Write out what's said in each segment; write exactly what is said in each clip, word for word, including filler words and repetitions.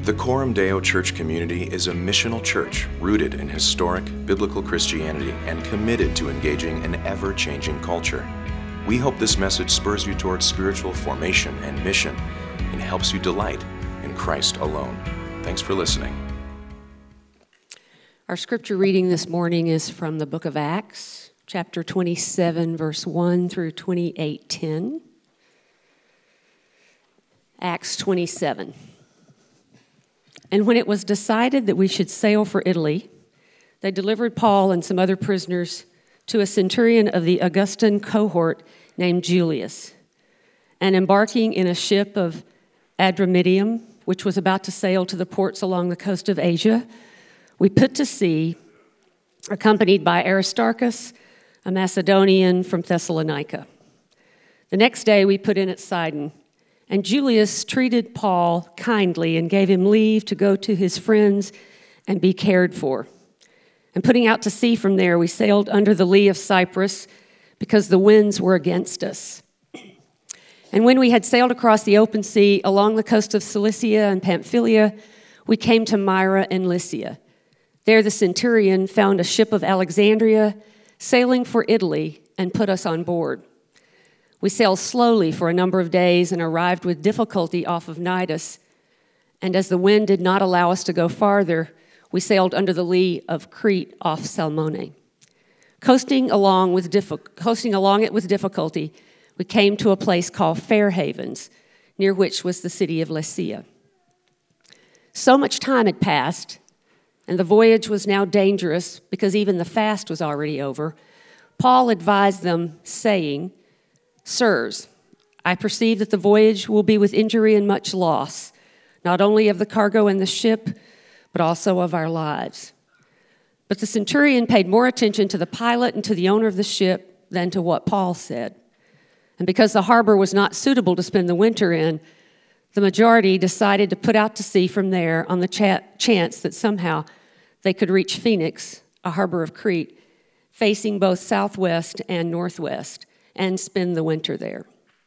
The Coram Deo Church community is a missional church rooted in historic biblical Christianity and committed to engaging an ever-changing culture. We hope this message spurs you towards spiritual formation and mission and helps you delight in Christ alone. Thanks for listening. Our scripture reading this morning is from the book of Acts, chapter twenty-seven, verse one through twenty-eight ten. Acts twenty-seven. And when it was decided that we should sail for Italy, they delivered Paul and some other prisoners to a centurion of the Augustan cohort named Julius. And embarking in a ship of Adramyttium, which was about to sail to the ports along the coast of Asia, we put to sea, accompanied by Aristarchus, a Macedonian from Thessalonica. The next day we put in at Sidon, and Julius treated Paul kindly and gave him leave to go to his friends and be cared for. And putting out to sea from there, we sailed under the lee of Cyprus because the winds were against us. And when we had sailed across the open sea along the coast of Cilicia and Pamphylia, we came to Myra and Lycia. There the centurion found a ship of Alexandria sailing for Italy and put us on board. We sailed slowly for a number of days and arrived with difficulty off of Cnidus. And as the wind did not allow us to go farther, we sailed under the lee of Crete off Salmone. Coasting along, with diffi- coasting along it with difficulty, we came to a place called Fair Havens, near which was the city of Lasea. So much time had passed, and the voyage was now dangerous because even the fast was already over. Paul advised them, saying, "Sirs, I perceive that the voyage will be with injury and much loss, not only of the cargo and the ship, but also of our lives." But the centurion paid more attention to the pilot and to the owner of the ship than to what Paul said. And because the harbor was not suitable to spend the winter in, the majority decided to put out to sea from there on the cha- chance that somehow they could reach Phoenix, a harbor of Crete, facing both southwest and northwest, and spend the winter there.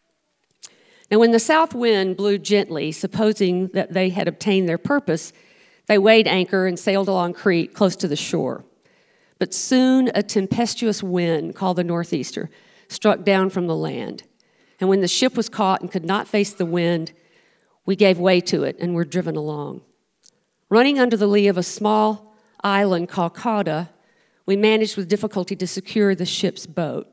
Now, when the south wind blew gently, supposing that they had obtained their purpose, they weighed anchor and sailed along Crete close to the shore. But soon a tempestuous wind, called the northeaster, struck down from the land. And when the ship was caught and could not face the wind, we gave way to it and were driven along. Running under the lee of a small island called Cauda, we managed with difficulty to secure the ship's boat.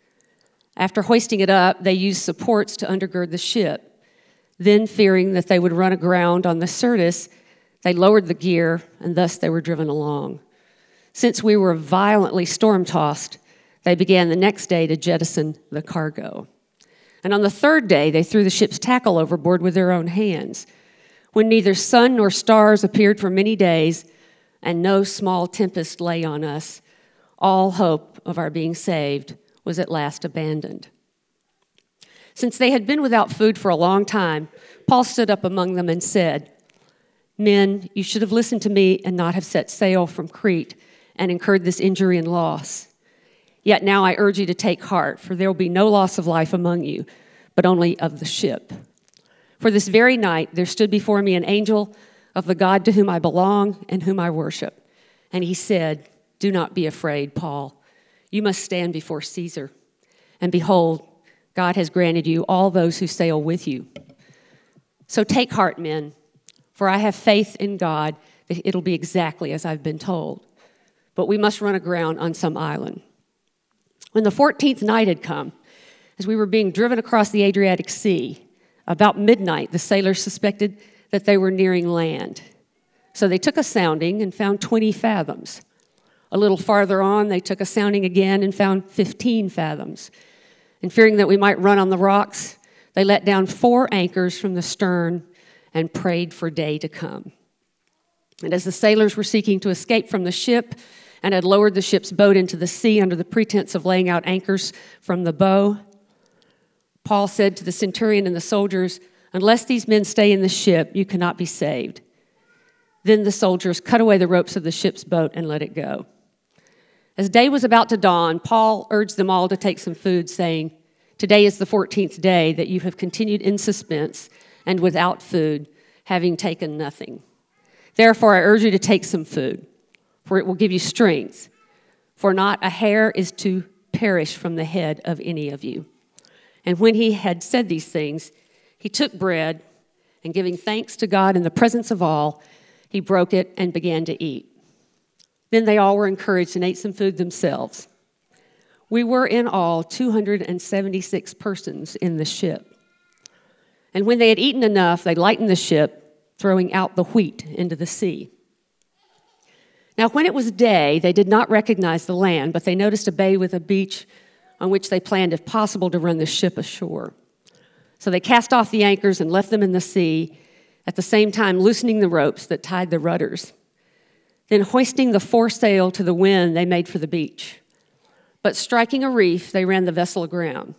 After hoisting it up, they used supports to undergird the ship. Then, fearing that they would run aground on the Syrtis, they lowered the gear, and thus they were driven along. Since we were violently storm-tossed, they began the next day to jettison the cargo. And on the third day, they threw the ship's tackle overboard with their own hands. When neither sun nor stars appeared for many days, and no small tempest lay on us, all hope of our being saved was at last abandoned. Since they had been without food for a long time, Paul stood up among them and said, "Men, you should have listened to me and not have set sail from Crete and incurred this injury and loss. Yet now I urge you to take heart, for there will be no loss of life among you, but only of the ship. For this very night there stood before me an angel of the God to whom I belong and whom I worship. And he said, 'Do not be afraid, Paul. You must stand before Caesar. And behold, God has granted you all those who sail with you. So take heart, men, for I have faith in God that it'll be exactly as I've been told. But we must run aground on some island.' When the fourteenth night had come, as we were being driven across the Adriatic Sea, about midnight the sailors suspected that they were nearing land. So they took a sounding and found twenty fathoms. A little farther on, they took a sounding again and found fifteen fathoms. And fearing that we might run on the rocks, they let down four anchors from the stern and prayed for day to come. And as the sailors were seeking to escape from the ship and had lowered the ship's boat into the sea under the pretense of laying out anchors from the bow, Paul said to the centurion and the soldiers, "Unless these men stay in the ship, you cannot be saved." Then the soldiers cut away the ropes of the ship's boat and let it go. As day was about to dawn, Paul urged them all to take some food, saying, "Today is the fourteenth day that you have continued in suspense and without food, having taken nothing. Therefore, I urge you to take some food, for it will give you strength. For not a hair is to perish from the head of any of you." And when he had said these things, he took bread, and giving thanks to God in the presence of all, he broke it and began to eat. Then they all were encouraged and ate some food themselves. We were in all two hundred seventy-six persons in the ship. And when they had eaten enough, they lightened the ship, throwing out the wheat into the sea. Now, when it was day, they did not recognize the land, but they noticed a bay with a beach on which they planned, if possible, to run the ship ashore. So they cast off the anchors and left them in the sea, at the same time loosening the ropes that tied the rudders. Then hoisting the foresail to the wind, they made for the beach. But striking a reef, they ran the vessel aground.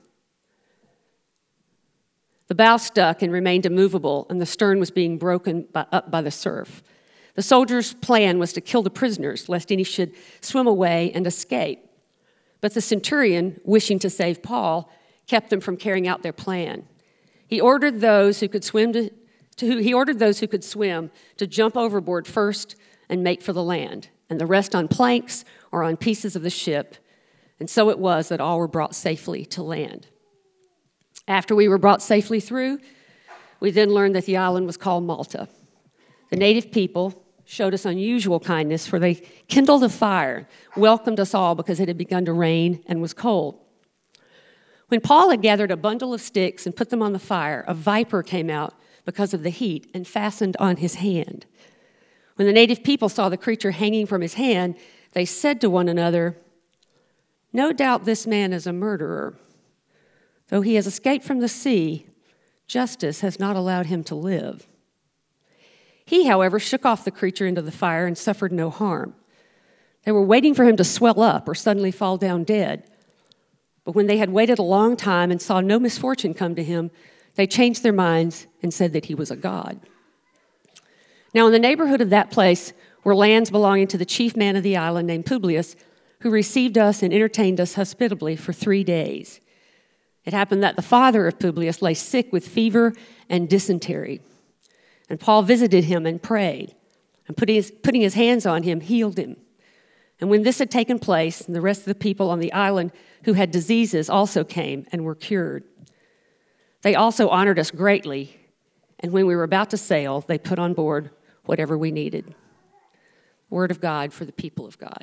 The bow stuck and remained immovable, and the stern was being broken by, up by the surf. The soldiers' plan was to kill the prisoners, lest any should swim away and escape. But the centurion, wishing to save Paul, kept them from carrying out their plan. He ordered those who could swim to, to he ordered those who could swim to jump overboard first and make for the land, and the rest on planks or on pieces of the ship. And so it was that all were brought safely to land. After we were brought safely through, we then learned that the island was called Malta. The native people showed us unusual kindness, for they kindled a fire, welcomed us all because it had begun to rain and was cold. When Paul had gathered a bundle of sticks and put them on the fire, a viper came out because of the heat and fastened on his hand. When the native people saw the creature hanging from his hand, they said to one another, "No doubt this man is a murderer. Though he has escaped from the sea, justice has not allowed him to live." He, however, shook off the creature into the fire and suffered no harm. They were waiting for him to swell up or suddenly fall down dead. But when they had waited a long time and saw no misfortune come to him, they changed their minds and said that he was a god. Now, in the neighborhood of that place were lands belonging to the chief man of the island named Publius, who received us and entertained us hospitably for three days. It happened that the father of Publius lay sick with fever and dysentery. And Paul visited him and prayed, and putting his, putting his hands on him, healed him. And when this had taken place, and the rest of the people on the island who had diseases also came and were cured. They also honored us greatly, and when we were about to sail, they put on board whatever we needed. Word of God for the people of God.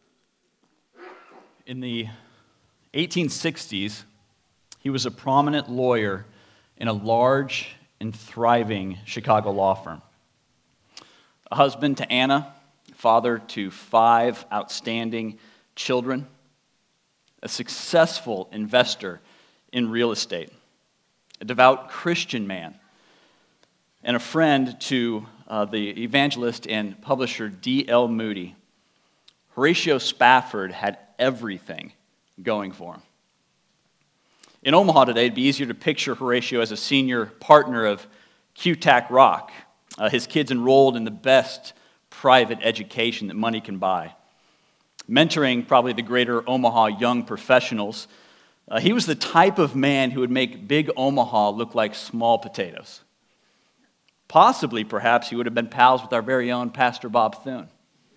In the eighteen sixties, he was a prominent lawyer in a large and thriving Chicago law firm. A husband to Anna, father to five outstanding children, a successful investor in real estate, a devout Christian man, and a friend to uh, the evangelist and publisher D L Moody. Horatio Spafford had everything going for him. In Omaha today, it'd be easier to picture Horatio as a senior partner of Q-Tac Rock, uh, his kids enrolled in the best private education that money can buy. Mentoring probably the greater Omaha young professionals, uh, he was the type of man who would make big Omaha look like small potatoes. Possibly, perhaps, he would have been pals with our very own Pastor Bob Thune.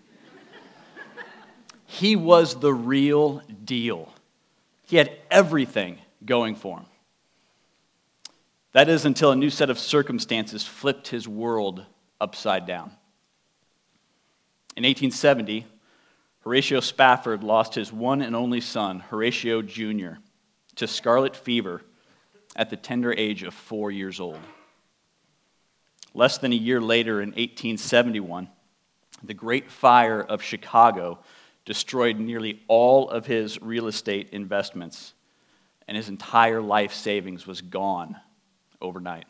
He was the real deal. He had everything going for him. That is until a new set of circumstances flipped his world upside down. In eighteen seventy, Horatio Spafford lost his one and only son, Horatio Junior, to scarlet fever at the tender age of four years old. Less than a year later, in eighteen seventy-one, the Great Fire of Chicago destroyed nearly all of his real estate investments, and his entire life savings was gone overnight.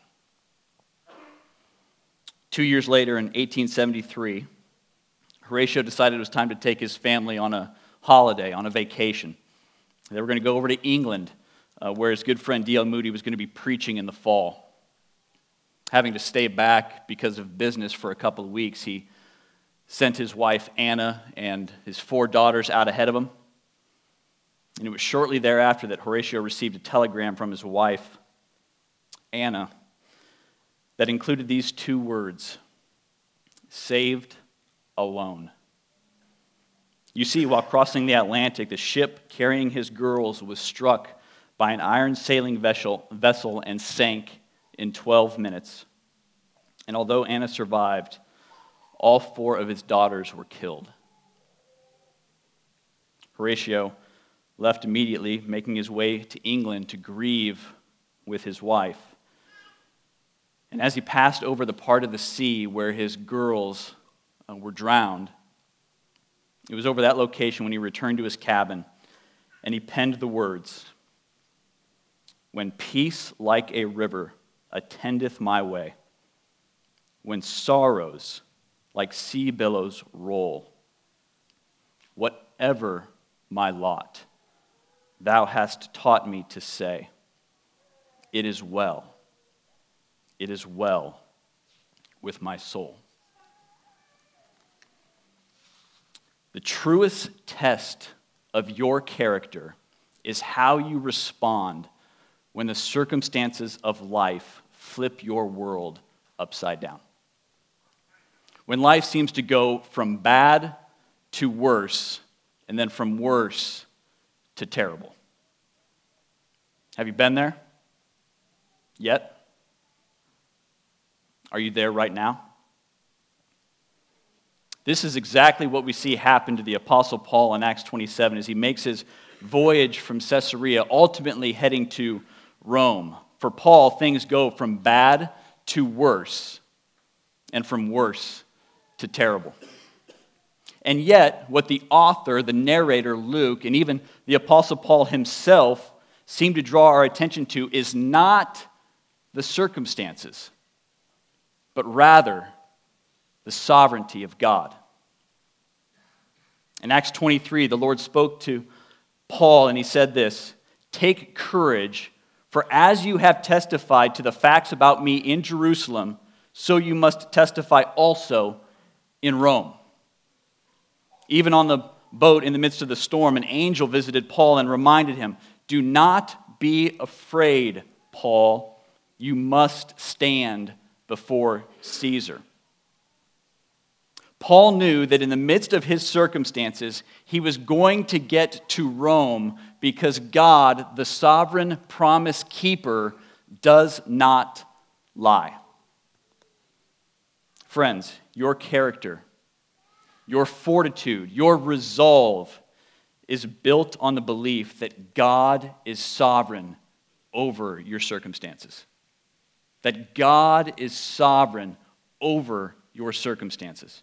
Two years later, in eighteen seventy-three, Horatio decided it was time to take his family on a holiday, on a vacation. They were going to go over to England, uh, where his good friend D L Moody was going to be preaching in the fall. Having to stay back because of business for a couple of weeks, he sent his wife Anna and his four daughters out ahead of him. And it was shortly thereafter that Horatio received a telegram from his wife, Anna, that included these two words: saved alone. You see, while crossing the Atlantic, the ship carrying his girls was struck by an iron sailing vessel, vessel and sank in twelve minutes. And although Anna survived, all four of his daughters were killed. Horatio left immediately, making his way to England to grieve with his wife. And as he passed over the part of the sea where his girls uh, were drowned, it was over that location when he returned to his cabin and he penned the words, "When peace like a river attendeth my way, when sorrows like sea billows roll, whatever my lot, thou hast taught me to say, it is well, it is well with my soul." The truest test of your character is how you respond when the circumstances of life flip your world upside down. When life seems to go from bad to worse, and then from worse to terrible. Have you been there yet? Are you there right now? This is exactly what we see happen to the Apostle Paul in Acts twenty-seven as he makes his voyage from Caesarea, ultimately heading to Rome. For Paul, things go from bad to worse, and from worse to terrible. And yet, what the author, the narrator, Luke, and even the Apostle Paul himself seem to draw our attention to is not the circumstances, but rather the sovereignty of God. In Acts twenty-three, the Lord spoke to Paul and he said this, "Take courage, for as you have testified to the facts about me in Jerusalem, so you must testify also in Rome." Even on the boat in the midst of the storm, an angel visited Paul and reminded him, "Do not be afraid, Paul. You must stand before Caesar." Paul knew that in the midst of his circumstances, he was going to get to Rome because God, the sovereign promise keeper, does not lie. Friends, your character, your fortitude, your resolve is built on the belief that God is sovereign over your circumstances. That God is sovereign over your circumstances.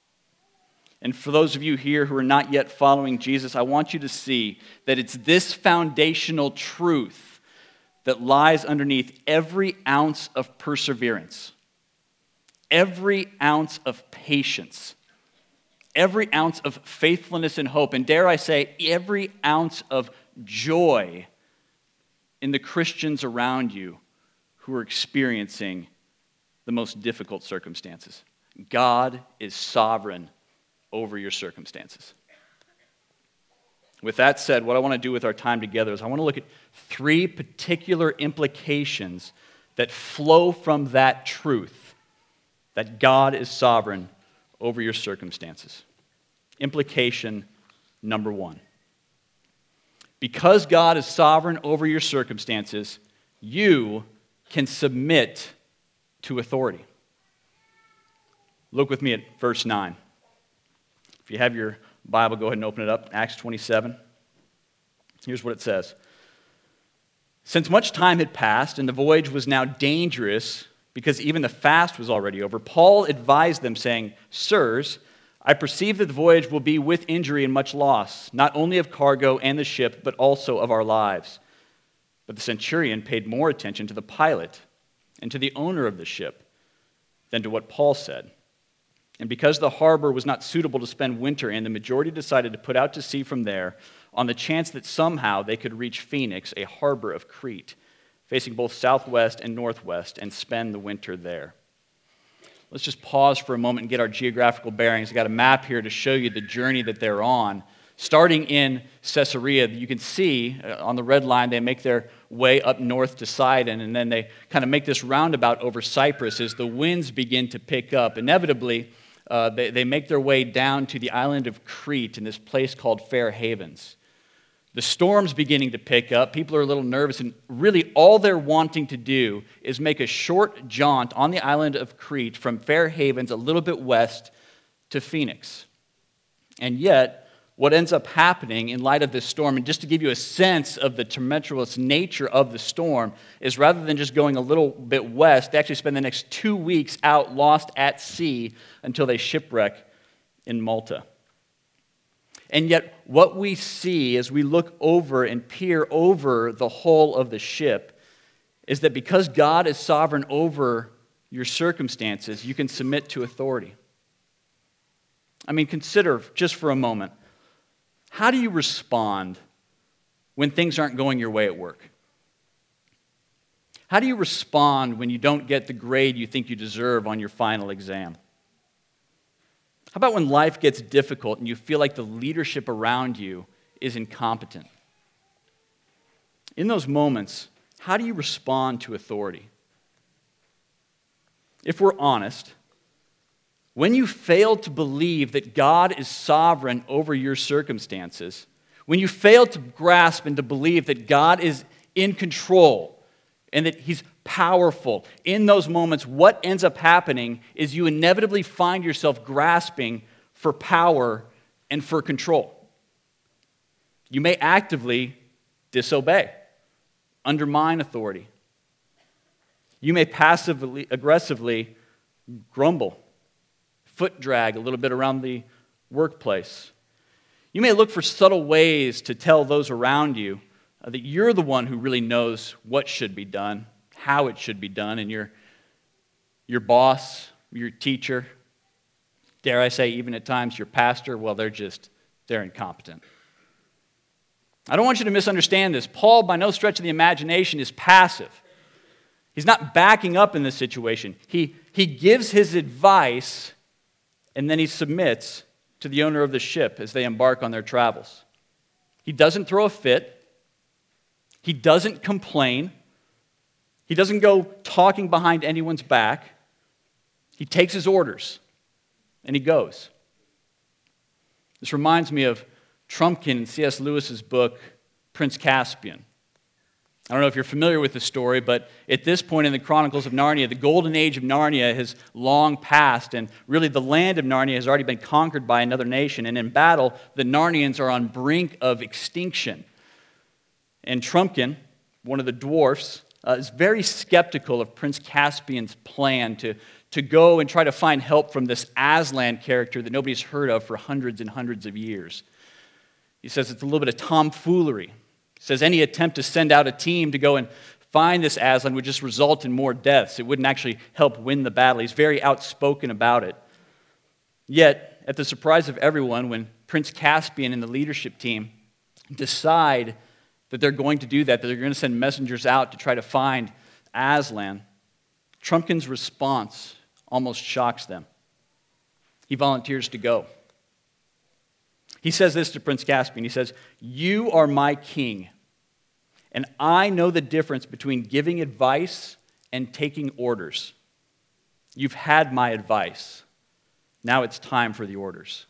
And for those of you here who are not yet following Jesus, I want you to see that it's this foundational truth that lies underneath every ounce of perseverance, every ounce of patience, every ounce of faithfulness and hope, and dare I say, every ounce of joy in the Christians around you who are experiencing the most difficult circumstances. God is sovereign over your circumstances. With that said, what I want to do with our time together is I want to look at three particular implications that flow from that truth, that God is sovereign over your circumstances. Implication number one. Because God is sovereign over your circumstances, you can submit to authority. Look with me at verse nine. If you have your Bible, go ahead and open it up. Acts twenty-seven. Here's what it says. "Since much time had passed and the voyage was now dangerous because even the fast was already over, Paul advised them, saying, 'Sirs, I perceive that the voyage will be with injury and much loss, not only of cargo and the ship, but also of our lives.' But the centurion paid more attention to the pilot and to the owner of the ship than to what Paul said. And because the harbor was not suitable to spend winter in, the majority decided to put out to sea from there on the chance that somehow they could reach Phoenix, a harbor of Crete, facing both southwest and northwest, and spend the winter there." Let's just pause for a moment and get our geographical bearings. I've got a map here to show you the journey that they're on. Starting in Caesarea, you can see uh, on the red line, they make their way up north to Sidon, and then they kind of make this roundabout over Cyprus as the winds begin to pick up. Inevitably, uh, they, they make their way down to the island of Crete in this place called Fair Havens. The storm's beginning to pick up. People are a little nervous, and really all they're wanting to do is make a short jaunt on the island of Crete from Fair Havens a little bit west to Phoenix. And yet, what ends up happening in light of this storm, and just to give you a sense of the tumultuous nature of the storm, is rather than just going a little bit west, they actually spend the next two weeks out lost at sea until they shipwreck in Malta. And yet, what we see as we look over and peer over the hull of the ship is that because God is sovereign over your circumstances, you can submit to authority. I mean, consider just for a moment, how do you respond when things aren't going your way at work? How do you respond when you don't get the grade you think you deserve on your final exam? How about when life gets difficult and you feel like the leadership around you is incompetent? In those moments, how do you respond to authority? If we're honest, when you fail to believe that God is sovereign over your circumstances, when you fail to grasp and to believe that God is in control and that He's powerful, in those moments, what ends up happening is you inevitably find yourself grasping for power and for control. You may actively disobey, undermine authority. You may passively, aggressively grumble, foot drag a little bit around the workplace. You may look for subtle ways to tell those around you uh, that you're the one who really knows what should be done, how it should be done, and your, your boss, your teacher, dare I say even at times your pastor, well, they're just, they're incompetent. I don't want you to misunderstand this. Paul, by no stretch of the imagination, is passive. He's not backing up in this situation. He, he gives his advice, and then he submits to the owner of the ship as they embark on their travels. He doesn't throw a fit. He doesn't complain. He doesn't go talking behind anyone's back. He takes his orders, and he goes. This reminds me of Trumpkin in C S Lewis's book, Prince Caspian. I don't know if you're familiar with the story, but at this point in the Chronicles of Narnia, the golden age of Narnia has long passed, and really the land of Narnia has already been conquered by another nation, and in battle, the Narnians are on brink of extinction. And Trumpkin, one of the dwarfs, uh, is very skeptical of Prince Caspian's plan to, to go and try to find help from this Aslan character that nobody's heard of for hundreds and hundreds of years. He says it's a little bit of tomfoolery. He says any attempt to send out a team to go and find this Aslan would just result in more deaths. It wouldn't actually help win the battle. He's very outspoken about it. Yet, at the surprise of everyone, when Prince Caspian and the leadership team decide that they're going to do that, that they're going to send messengers out to try to find Aslan, Trumpkin's response almost shocks them. He volunteers to go. He says this to Prince Caspian. He says, "You are my king, and I know the difference between giving advice and taking orders. You've had my advice. Now it's time for the orders."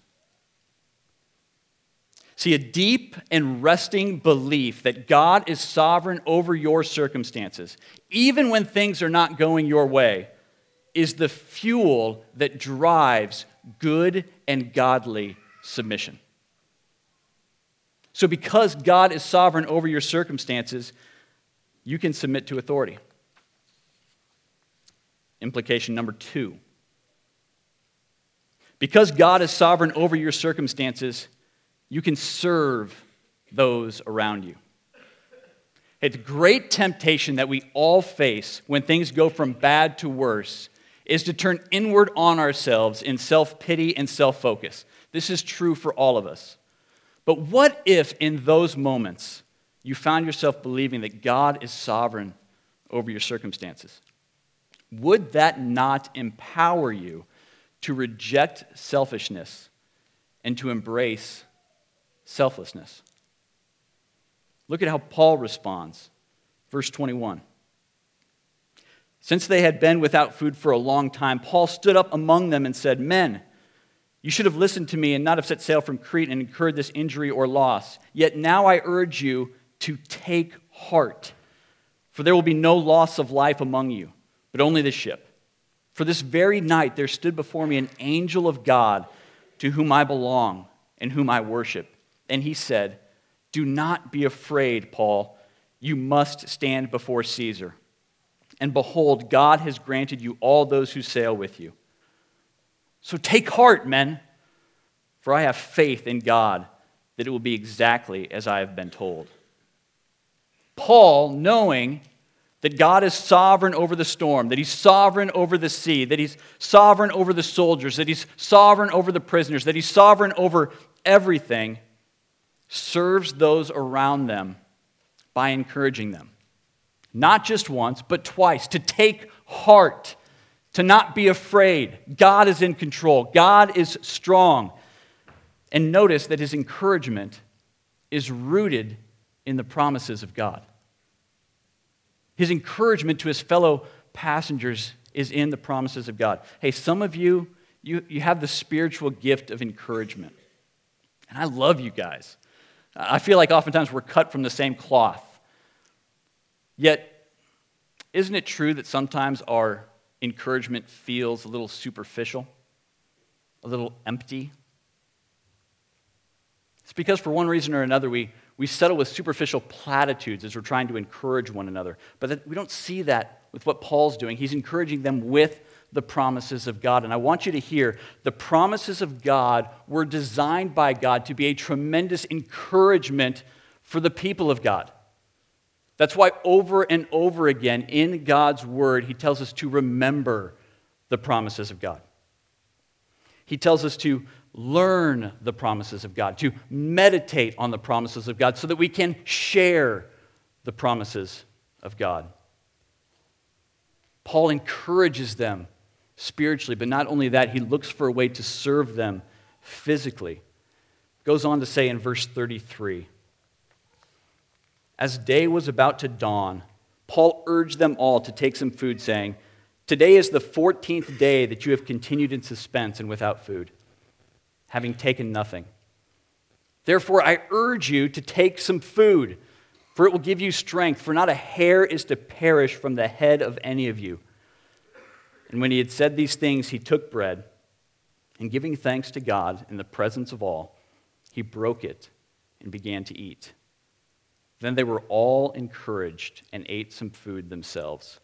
See, a deep and resting belief that God is sovereign over your circumstances, even when things are not going your way, is the fuel that drives good and godly submission. So because God is sovereign over your circumstances, you can submit to authority. Implication number two. Because God is sovereign over your circumstances, you can serve those around you. It's a great temptation that we all face when things go from bad to worse is to turn inward on ourselves in self-pity and self-focus. This is true for all of us. But what if in those moments you found yourself believing that God is sovereign over your circumstances? Would that not empower you to reject selfishness and to embrace selflessness? Look at how Paul responds. Verse twenty-one. Since they had been without food for a long time, Paul stood up among them and said, "Men, You should have listened to me and not have set sail from Crete and incurred this injury or loss. Yet now I urge you to take heart, for there will be no loss of life among you, but only the ship. For this very night there stood before me an angel of God, to whom I belong and whom I worship. And he said, do not be afraid, Paul. You must stand before Caesar. And behold, God has granted you all those who sail with you. So take heart, men, for I have faith in God that it will be exactly as I have been told. Paul, knowing that God is sovereign over the storm, that he's sovereign over the sea, that he's sovereign over the soldiers, that he's sovereign over the prisoners, that he's sovereign over everything, serves those around them by encouraging them. Not just once, but twice, to take heart, to not be afraid. God is in control. God is strong. And notice that his encouragement is rooted in the promises of God. His encouragement to his fellow passengers is in the promises of God. Hey, some of you, you, you have the spiritual gift of encouragement. And I love you guys. I feel like oftentimes we're cut from the same cloth. Yet, isn't it true that sometimes our encouragement feels a little superficial, a little empty? It's because for one reason or another we, we settle with superficial platitudes as we're trying to encourage one another. But that, we don't see that with what Paul's doing. He's encouraging them with the promises of God. And I want you to hear, the promises of God were designed by God to be a tremendous encouragement for the people of God. That's why over and over again in God's word, he tells us to remember the promises of God. He tells us to learn the promises of God, to meditate on the promises of God so that we can share the promises of God. Paul encourages them spiritually, but not only that, he looks for a way to serve them physically. Goes on to say in verse thirty-three, as day was about to dawn, Paul urged them all to take some food, saying, today is the fourteenth day that you have continued in suspense and without food, having taken nothing. Therefore, I urge you to take some food, for it will give you strength, for not a hair is to perish from the head of any of you. And when he had said these things, he took bread, and giving thanks to God in the presence of all, he broke it and began to eat. Then they were all encouraged and ate some food themselves.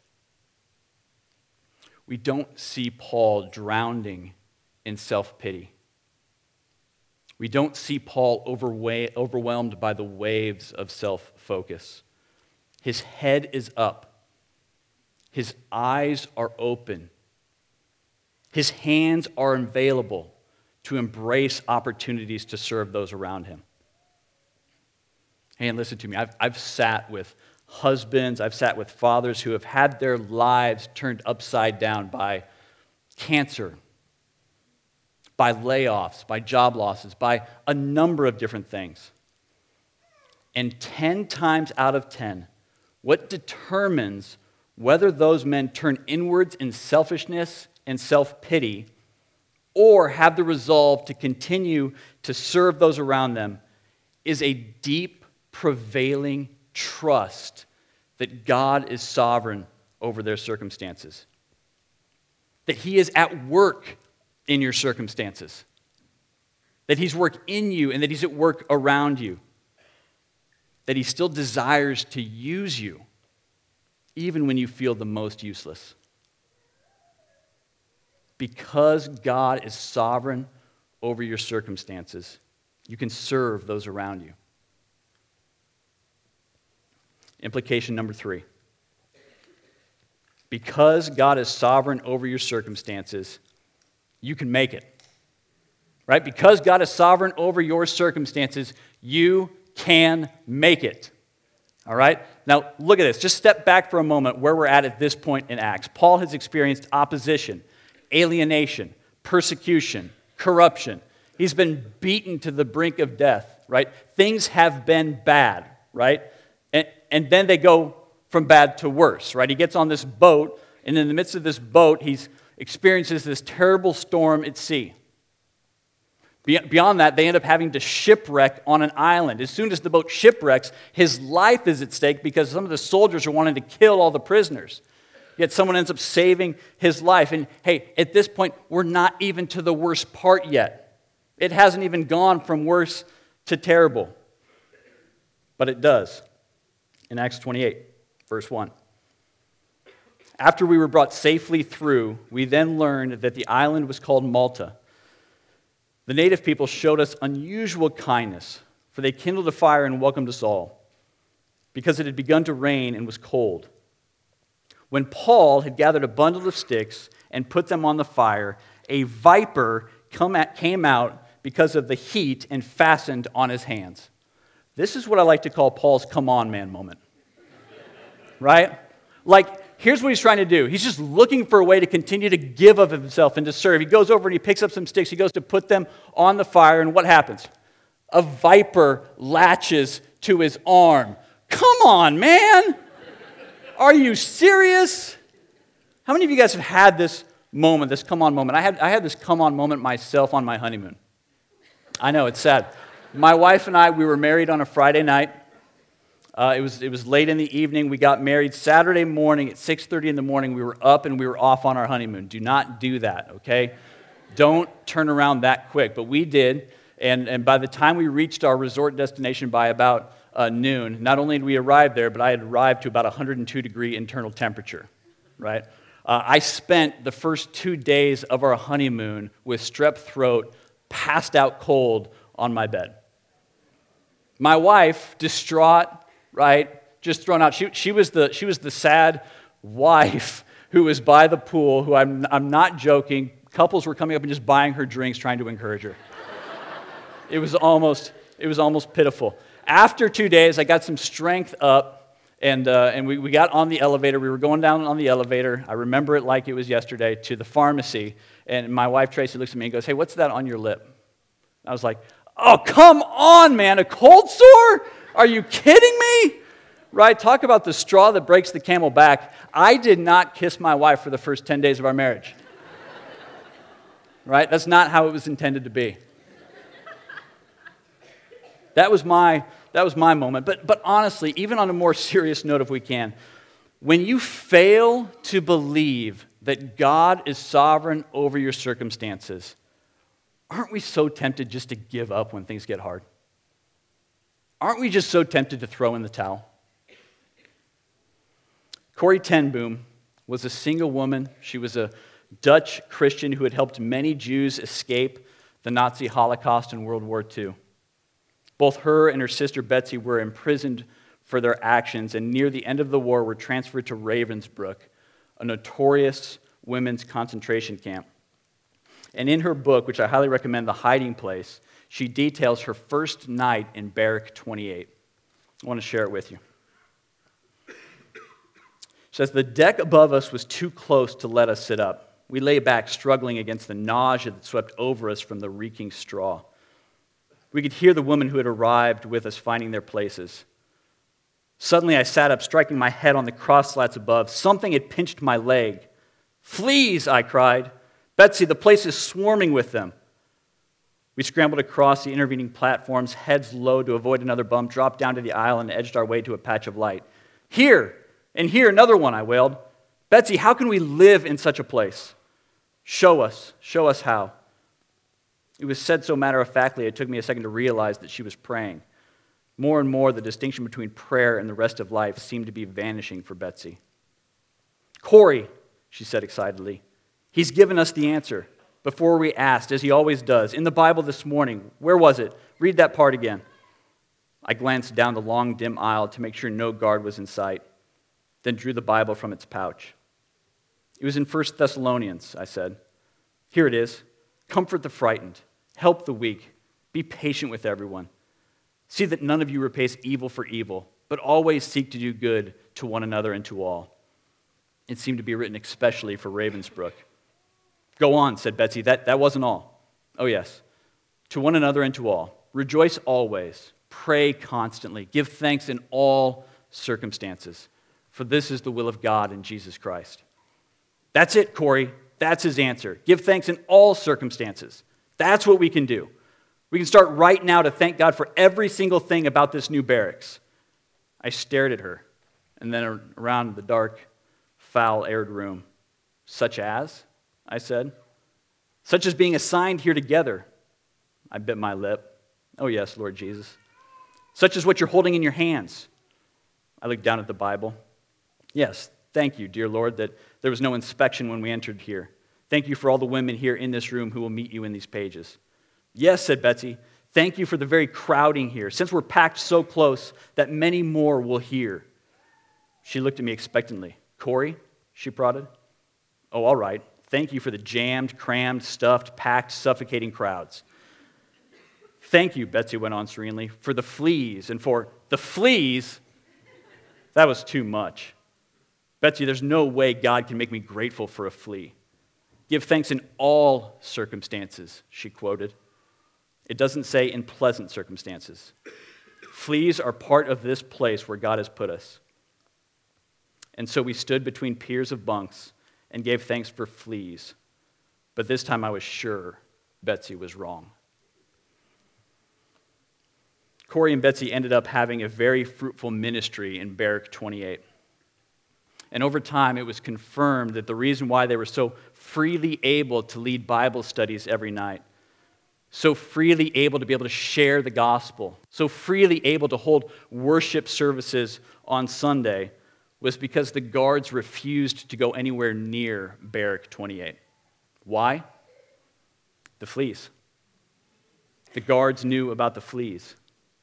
We don't see Paul drowning in self-pity. We don't see Paul overwa- overwhelmed by the waves of self-focus. His head is up. His eyes are open. His hands are available to embrace opportunities to serve those around him. Hey, and listen to me. I've, I've sat with husbands, I've sat with fathers who have had their lives turned upside down by cancer, by layoffs, by job losses, by a number of different things. And ten times out of ten, what determines whether those men turn inwards in selfishness and self-pity or have the resolve to continue to serve those around them is a deep, prevailing trust that God is sovereign over their circumstances, that he is at work in your circumstances, that he's work in you and that he's at work around you, that he still desires to use you even when you feel the most useless. Because God is sovereign over your circumstances, you can serve those around you. Implication number three. Because God is sovereign over your circumstances, you can make it. Right? Because God is sovereign over your circumstances, you can make it. All right? Now, look at this. Just step back for a moment where we're at at this point in Acts. Paul has experienced opposition, alienation, persecution, corruption. He's been beaten to the brink of death, right? Things have been bad, right? And, and then they go from bad to worse, right? He gets on this boat, and in the midst of this boat, he experiences this terrible storm at sea. Beyond that, they end up having to shipwreck on an island. As soon as the boat shipwrecks, his life is at stake because some of the soldiers are wanting to kill all the prisoners. Yet someone ends up saving his life. And hey, at this point, we're not even to the worst part yet. It hasn't even gone from worse to terrible. But it does. In Acts twenty-eight, verse one. After we were brought safely through, we then learned that the island was called Malta. The native people showed us unusual kindness, for they kindled a fire and welcomed us all, because it had begun to rain and was cold. When Paul had gathered a bundle of sticks and put them on the fire, a viper came out because of the heat and fastened on his hands. This is what I like to call Paul's come on man moment. Right? Like, here's what he's trying to do. He's just looking for a way to continue to give of himself and to serve. He goes over and he picks up some sticks. He goes to put them on the fire, and what happens? A viper latches to his arm. Come on, man! Are you serious? How many of you guys have had this moment, this come on moment? I had, I had this come on moment myself on my honeymoon. I know, it's sad. My wife and I, we were married on a Friday night. Uh, it was it was late in the evening. We got married Saturday morning at six thirty in the morning. We were up and we were off on our honeymoon. Do not do that, okay? Don't turn around that quick. But we did, and, and by the time we reached our resort destination by about uh, noon, not only did we arrive there, but I had arrived to about one hundred two degree internal temperature, right? Uh, I spent the first two days of our honeymoon with strep throat, passed out cold on my bed. My wife, distraught, right, just thrown out. She, she, was the, she was the sad wife who was by the pool, who I'm, I'm not joking. Couples were coming up and just buying her drinks, trying to encourage her. It was almost, it was almost pitiful. After two days, I got some strength up, and, uh, and we, we got on the elevator. We were going down on the elevator. I remember it like it was yesterday, to the pharmacy. And my wife, Tracy, looks at me and goes, "Hey, what's that on your lip?" I was like, "Oh, come on, man, a cold sore? Are you kidding me?" Right? Talk about the straw that breaks the camel back. I did not kiss my wife for the first ten days of our marriage. Right? That's not how it was intended to be. That was my, that was my moment. But, but honestly, even on a more serious note, if we can, when you fail to believe that God is sovereign over your circumstances, aren't we so tempted just to give up when things get hard? Aren't we just so tempted to throw in the towel? Corrie ten Boom was a single woman. She was a Dutch Christian who had helped many Jews escape the Nazi Holocaust in World War Two. Both her and her sister Betsy were imprisoned for their actions, and near the end of the war were transferred to Ravensbrück, a notorious women's concentration camp. And in her book, which I highly recommend, The Hiding Place, she details her first night in Barrack twenty-eight. I want to share it with you. She says, "The deck above us was too close to let us sit up. We lay back, struggling against the nausea that swept over us from the reeking straw. We could hear the women who had arrived with us finding their places. Suddenly I sat up, striking my head on the cross slats above. Something had pinched my leg. 'Fleas!' I cried. 'Betsy, the place is swarming with them.' We scrambled across the intervening platforms, heads low to avoid another bump, dropped down to the aisle, and edged our way to a patch of light. 'Here, and here, another one,' I wailed. 'Betsy, how can we live in such a place? Show us, show us how.' It was said so matter-of-factly, it took me a second to realize that she was praying. More and more, the distinction between prayer and the rest of life seemed to be vanishing for Betsy. 'Corrie,' she said excitedly, 'he's given us the answer before we asked, as he always does. In the Bible this morning. Where was it? Read that part again.' I glanced down the long, dim aisle to make sure no guard was in sight, then drew the Bible from its pouch. 'It was in First Thessalonians,' I said. 'Here it is. Comfort the frightened. Help the weak. Be patient with everyone. See that none of you repays evil for evil, but always seek to do good to one another and to all.' It seemed to be written especially for Ravensbrück. 'Go on,' said Betsy. That, that wasn't all.' 'Oh, yes. To one another and to all. Rejoice always. Pray constantly. Give thanks in all circumstances. For this is the will of God in Jesus Christ.' That's it, Corrie. That's his answer. Give thanks in all circumstances. That's what we can do. We can start right now to thank God for every single thing about this new barracks. I stared at her, and then around the dark, foul-aired room. Such as, I said. Such as being assigned here together. I bit my lip. Oh yes, Lord Jesus. Such as what you're holding in your hands. I looked down at the Bible. Yes, thank you, dear Lord, that there was no inspection when we entered here. Thank you for all the women here in this room who will meet you in these pages. Yes, said Betsy, thank you for the very crowding here, since we're packed so close that many more will hear. She looked at me expectantly. Corey, she prodded. Oh, all right. Thank you for the jammed, crammed, stuffed, packed, suffocating crowds. Thank you, Betsy went on serenely, for the fleas and for the fleas. That was too much. Betsy, there's no way God can make me grateful for a flea. Give thanks in all circumstances, she quoted. It doesn't say in pleasant circumstances. Fleas are part of this place where God has put us. And so we stood between piers of bunks and gave thanks for fleas. But this time I was sure Betsy was wrong. Corey and Betsy ended up having a very fruitful ministry in Barrack twenty-eight. And over time, it was confirmed that the reason why they were so freely able to lead Bible studies every night, so freely able to be able to share the gospel, so freely able to hold worship services on Sunday, was because the guards refused to go anywhere near Barrack twenty-eight. Why? The fleas. The guards knew about the fleas.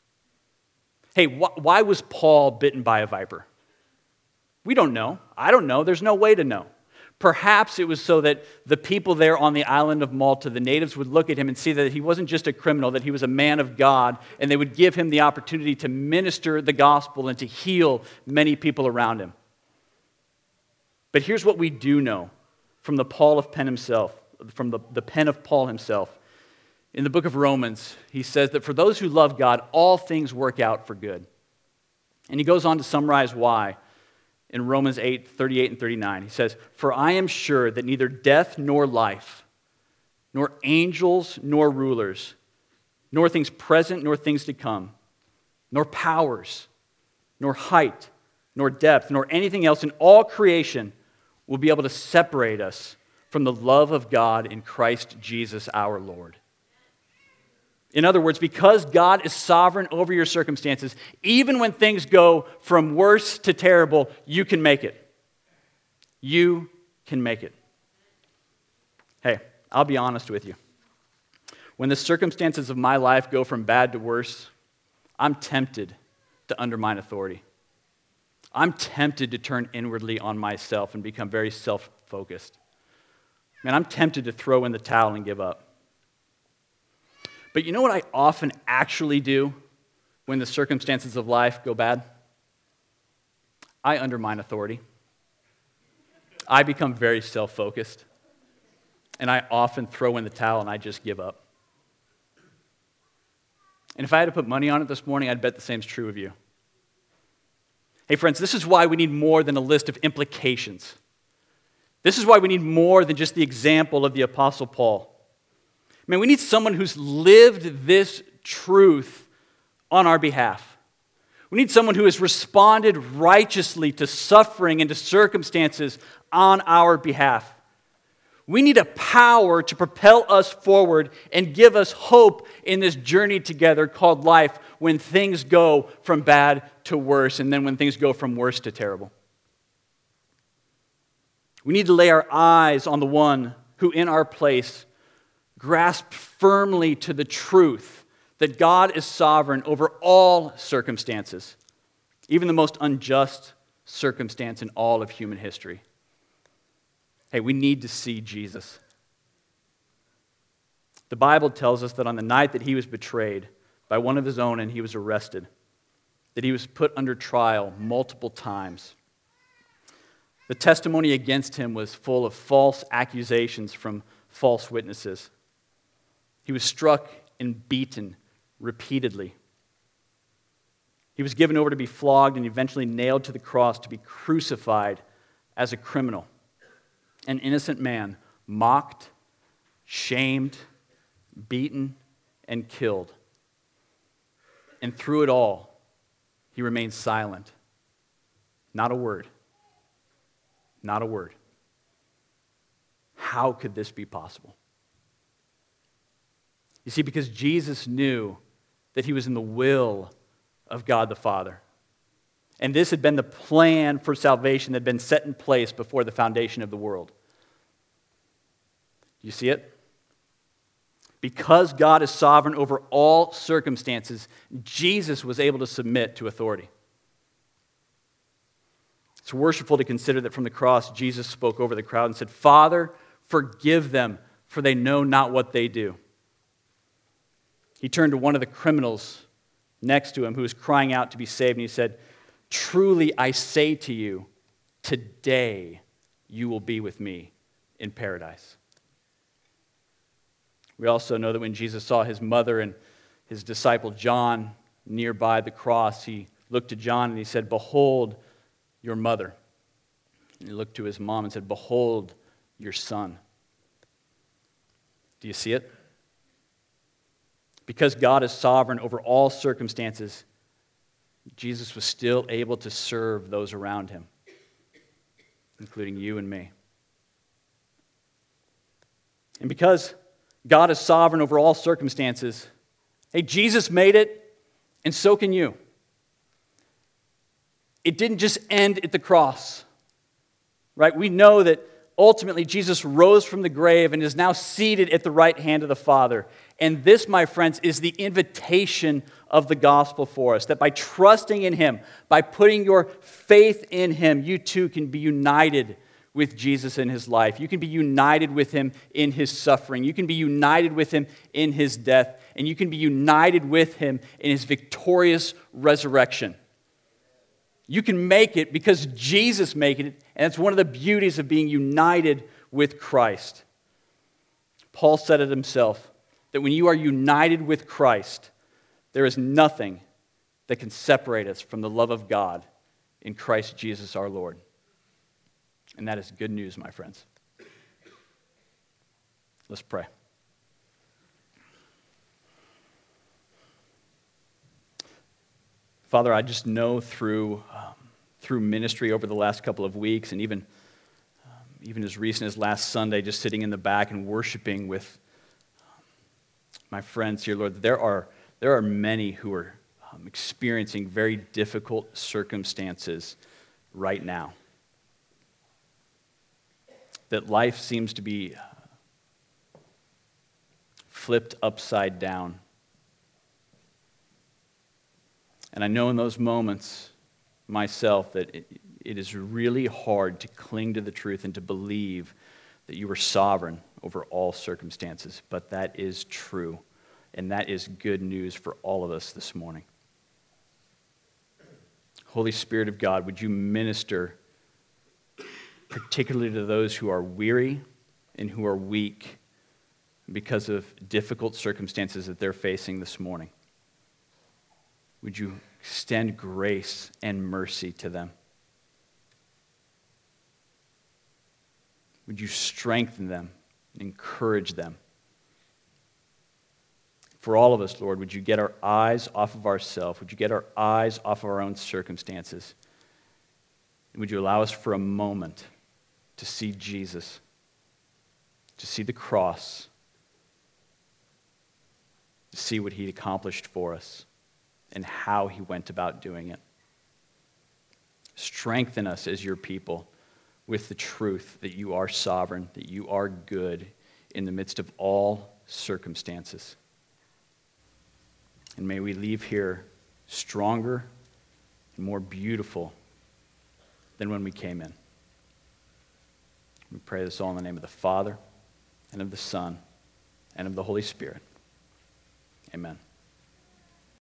Hey, wh- why was Paul bitten by a viper? We don't know. I don't know. There's no way to know. Perhaps it was so that the people there on the island of Malta, the natives, would look at him and see that he wasn't just a criminal, that he was a man of God, and they would give him the opportunity to minister the gospel and to heal many people around him. But here's what we do know from the Paul of pen himself, from the, the pen of Paul himself. In the book of Romans, he says that for those who love God, all things work out for good. And he goes on to summarize why. In Romans eight, thirty-eight and thirty-nine, he says, "For I am sure that neither death nor life, nor angels nor rulers, nor things present nor things to come, nor powers, nor height, nor depth, nor anything else in all creation will be able to separate us from the love of God in Christ Jesus our Lord." In other words, because God is sovereign over your circumstances, even when things go from worse to terrible, you can make it. You can make it. Hey, I'll be honest with you. When the circumstances of my life go from bad to worse, I'm tempted to undermine authority. I'm tempted to turn inwardly on myself and become very self-focused. Man, I'm tempted to throw in the towel and give up. But you know what I often actually do when the circumstances of life go bad? I undermine authority. I become very self-focused. And I often throw in the towel and I just give up. And if I had to put money on it this morning, I'd bet the same's true of you. Hey friends, this is why we need more than a list of implications. This is why we need more than just the example of the Apostle Paul. Man, we need someone who's lived this truth on our behalf. We need someone who has responded righteously to suffering and to circumstances on our behalf. We need a power to propel us forward and give us hope in this journey together called life when things go from bad to worse and then when things go from worse to terrible. We need to lay our eyes on the one who in our place grasped firmly to the truth that God is sovereign over all circumstances, even the most unjust circumstance in all of human history. Hey, we need to see Jesus. The Bible tells us that on the night that he was betrayed by one of his own and he was arrested, that he was put under trial multiple times. The testimony against him was full of false accusations from false witnesses. He was struck and beaten repeatedly. He was given over to be flogged and eventually nailed to the cross to be crucified as a criminal. An innocent man, mocked, shamed, beaten, and killed. And through it all, he remained silent. Not a word. Not a word. How could this be possible? You see, because Jesus knew that he was in the will of God the Father. And this had been the plan for salvation that had been set in place before the foundation of the world. You see it? Because God is sovereign over all circumstances, Jesus was able to submit to authority. It's worshipful to consider that from the cross, Jesus spoke over the crowd and said, "Father, forgive them, for they know not what they do." He turned to one of the criminals next to him who was crying out to be saved, and he said, "Truly I say to you, today you will be with me in paradise." We also know that when Jesus saw his mother and his disciple John nearby the cross, he looked to John and he said, "Behold your mother." And he looked to his mom and said, "Behold your son." Do you see it? Because God is sovereign over all circumstances, Jesus was still able to serve those around him, including you and me. And because God is sovereign over all circumstances, hey, Jesus made it, and so can you. It didn't just end at the cross, right? We know that ultimately Jesus rose from the grave and is now seated at the right hand of the Father. And this, my friends, is the invitation of the gospel for us, that by trusting in him, by putting your faith in him, you too can be united with Jesus in his life. You can be united with him in his suffering. You can be united with him in his death. And you can be united with him in his victorious resurrection. You can make it because Jesus made it, and it's one of the beauties of being united with Christ. Paul said it himself, that when you are united with Christ, there is nothing that can separate us from the love of God in Christ Jesus our Lord. And that is good news, my friends. Let's pray. Father, I just know through um, through ministry over the last couple of weeks, and even um, even as recent as last Sunday, just sitting in the back and worshiping with um, my friends here, Lord, there are there are many who are um, experiencing very difficult circumstances right now. That life seems to be flipped upside down. And I know in those moments myself that it, it is really hard to cling to the truth and to believe that you are sovereign over all circumstances. But that is true. And that is good news for all of us this morning. Holy Spirit of God, would you minister particularly to those who are weary and who are weak because of difficult circumstances that they're facing this morning. Would you extend grace and mercy to them? Would you strengthen them, encourage them? For all of us, Lord, would you get our eyes off of ourselves? Would you get our eyes off of our own circumstances? And would you allow us for a moment to see Jesus, to see the cross, to see what he accomplished for us and how he went about doing it. Strengthen us as your people with the truth that you are sovereign, that you are good in the midst of all circumstances. And may we leave here stronger and more beautiful than when we came in. We pray this all in the name of the Father, and of the Son, and of the Holy Spirit. Amen.